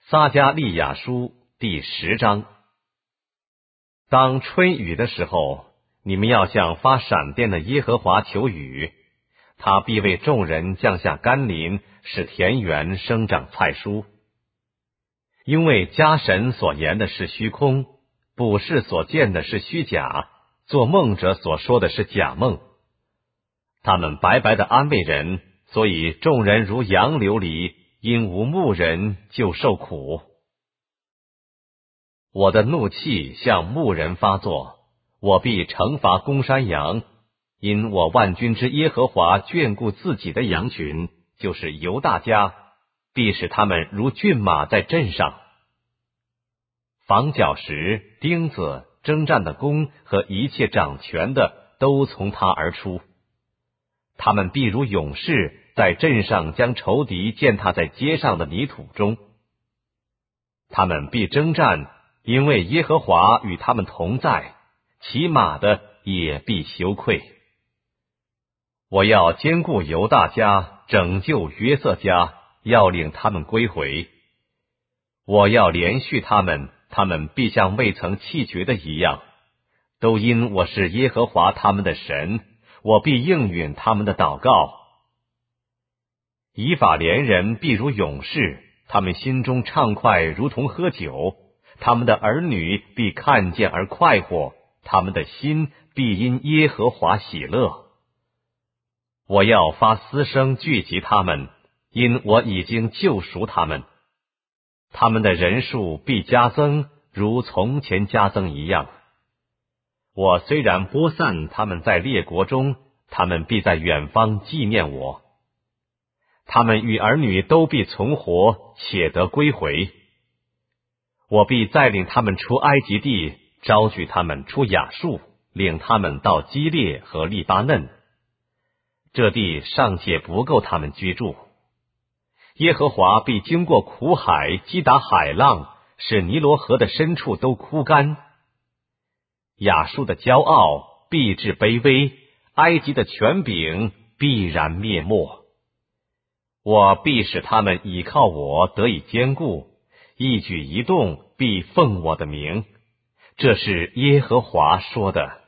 撒迦利亚书第10章。当春雨的时候，你们要向发闪电的耶和华求雨，他必为众人降下甘霖，使田园生长菜蔬。因为家神所言的是虚空，卜士所见的是虚假，做梦者所说的是假梦。他们白白的安慰人，所以众人如杨流离，因无牧人就受苦。我的怒气向牧人发作，我必惩罚公山羊，因我万军之耶和华眷顾自己的羊群，就是犹大家，必使他们如骏马在阵上。防角石、钉子、征战的弓和一切掌权的都从他而出。他们必如勇士，在阵上将仇敌践踏在街上的泥土中。他们必征战，因为耶和华与他们同在，骑马的也必羞愧。我要兼顾犹大家，拯救约瑟家，要领他们归回。我要连续他们，他们必像未曾弃绝的一样，都因我是耶和华他们的神，我必应允他们的祷告。以法莲人必如勇士，他们心中畅快如同喝酒，他们的儿女必看见而快活，他们的心必因耶和华喜乐。我要发嘶声聚集他们，因我已经救赎他们。他们的人数必加增，如从前加增一样。我虽然播散他们在列国中，他们必在远方纪念我。他们与儿女都必存活，且得归回。我必再领他们出埃及地，招聚他们出亚述，领他们到基列和利巴嫩。这地尚且不够他们居住。耶和华必经过苦海，击打海浪，使尼罗河的深处都枯干。亚述的骄傲必致卑微，埃及的权柄必然灭没。我必使他们倚靠我得以坚固，一举一动必奉我的名。这是耶和华说的。